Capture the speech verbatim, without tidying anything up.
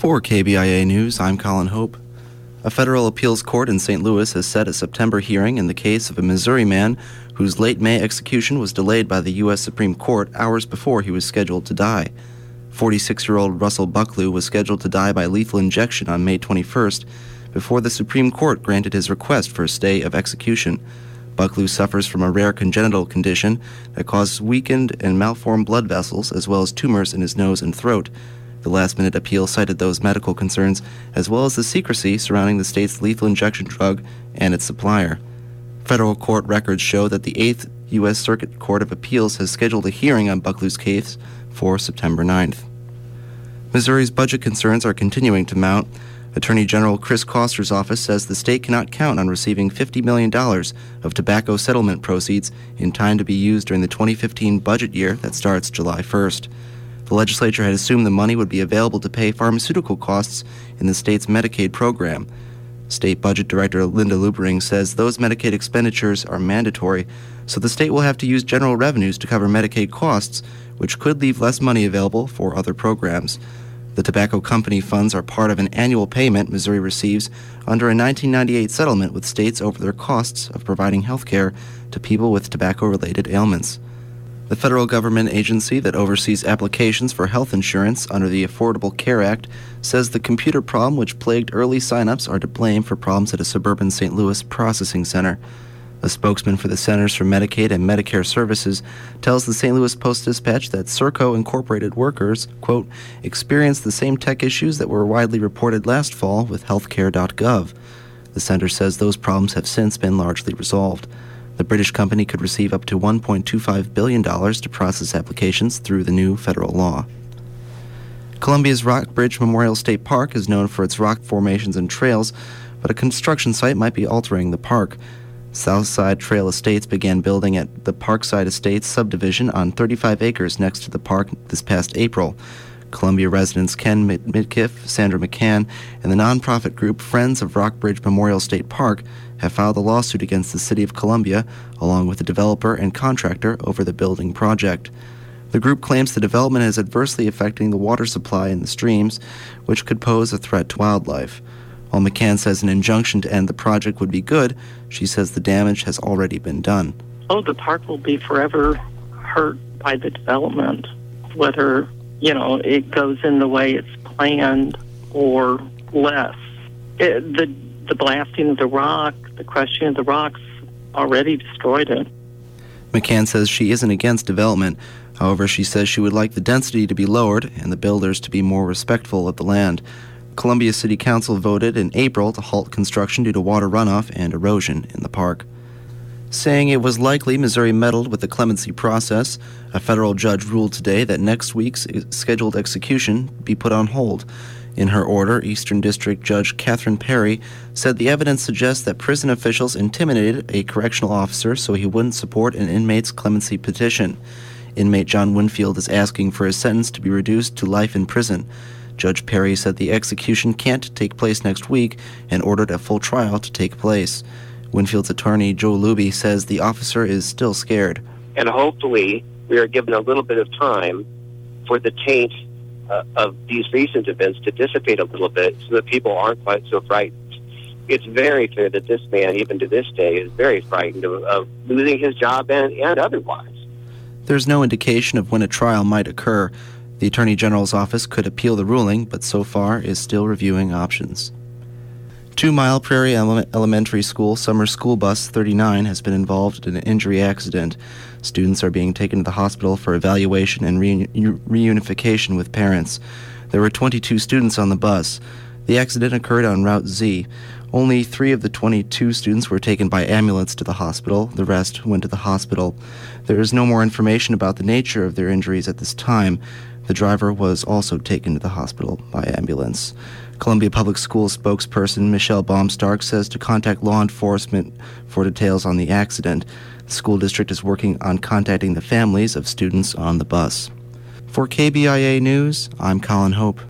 For K B I A News, I'm Colin Hope. A federal appeals court in Saint Louis has set a September hearing in the case of a Missouri man whose late May execution was delayed by the U S Supreme Court hours before he was scheduled to die. forty-six-year-old Russell Bucklew was scheduled to die by lethal injection on May twenty-first before the Supreme Court granted his request for a stay of execution. Bucklew suffers from a rare congenital condition that causes weakened and malformed blood vessels as well as tumors in his nose and throat. The last-minute appeal cited those medical concerns as well as the secrecy surrounding the state's lethal injection drug and its supplier. Federal court records show that the eighth U S Circuit Court of Appeals has scheduled a hearing on Bucklew's case for September ninth. Missouri's budget concerns are continuing to mount. Attorney General Chris Koster's office says the state cannot count on receiving fifty million dollars of tobacco settlement proceeds in time to be used during the twenty fifteen budget year that starts July first. The legislature had assumed the money would be available to pay pharmaceutical costs in the state's Medicaid program. State Budget Director Linda Lubering says those Medicaid expenditures are mandatory, so the state will have to use general revenues to cover Medicaid costs, which could leave less money available for other programs. The tobacco company funds are part of an annual payment Missouri receives under a nineteen ninety-eight settlement with states over their costs of providing health care to people with tobacco-related ailments. The federal government agency that oversees applications for health insurance under the Affordable Care Act says the computer problem which plagued early signups are to blame for problems at a suburban Saint Louis processing center. A spokesman for the Centers for Medicaid and Medicare Services tells the Saint Louis Post-Dispatch that Serco Incorporated workers, quote, experienced the same tech issues that were widely reported last fall with healthcare dot gov. The center says those problems have since been largely resolved. The British company could receive up to one point two five billion dollars to process applications through the new federal law. Columbia's Rockbridge Memorial State Park is known for its rock formations and trails, but a construction site might be altering the park. Southside Trail Estates began building at the Parkside Estates subdivision on thirty-five acres next to the park this past April. Columbia residents Ken Midkiff, Sandra McCann, and the nonprofit group Friends of Rockbridge Memorial State Park have filed a lawsuit against the city of Columbia, along with the developer and contractor, over the building project. The group claims the development is adversely affecting the water supply in the streams, which could pose a threat to wildlife. While McCann says an injunction to end the project would be good, she says the damage has already been done. Oh, the park will be forever hurt by the development, whether, you know, it goes in the way it's planned or less. It, the the blasting of the rock, the crushing of the rocks already destroyed it. McCann says she isn't against development. However, she says she would like the density to be lowered and the builders to be more respectful of the land. Columbia City Council voted in April to halt construction due to water runoff and erosion in the park. Saying it was likely Missouri meddled with the clemency process, a federal judge ruled today that next week's scheduled execution be put on hold. In her order, Eastern District Judge Catherine Perry said the evidence suggests that prison officials intimidated a correctional officer so he wouldn't support an inmate's clemency petition. Inmate John Winfield is asking for his sentence to be reduced to life in prison. Judge Perry said the execution can't take place next week and ordered a full trial to take place. Winfield's attorney, Joe Luby, says the officer is still scared. And hopefully we are given a little bit of time for the taint uh, of these recent events to dissipate a little bit so that people aren't quite so frightened. It's very clear that this man, even to this day, is very frightened of, of losing his job and, and otherwise. There's no indication of when a trial might occur. The Attorney General's office could appeal the ruling, but so far is still reviewing options. Two Mile Prairie Ele- Elementary School Summer School Bus thirty-nine has been involved in an injury accident. Students are being taken to the hospital for evaluation and re- reunification with parents. There were twenty-two students on the bus. The accident occurred on Route Z. Only three of the twenty-two students were taken by ambulance to the hospital. The rest went to the hospital. There is no more information about the nature of their injuries at this time. The driver was also taken to the hospital by ambulance. Columbia Public Schools spokesperson Michelle Baumstark says to contact law enforcement for details on the accident. The school district is working on contacting the families of students on the bus. For K B I A News, I'm Colin Hope.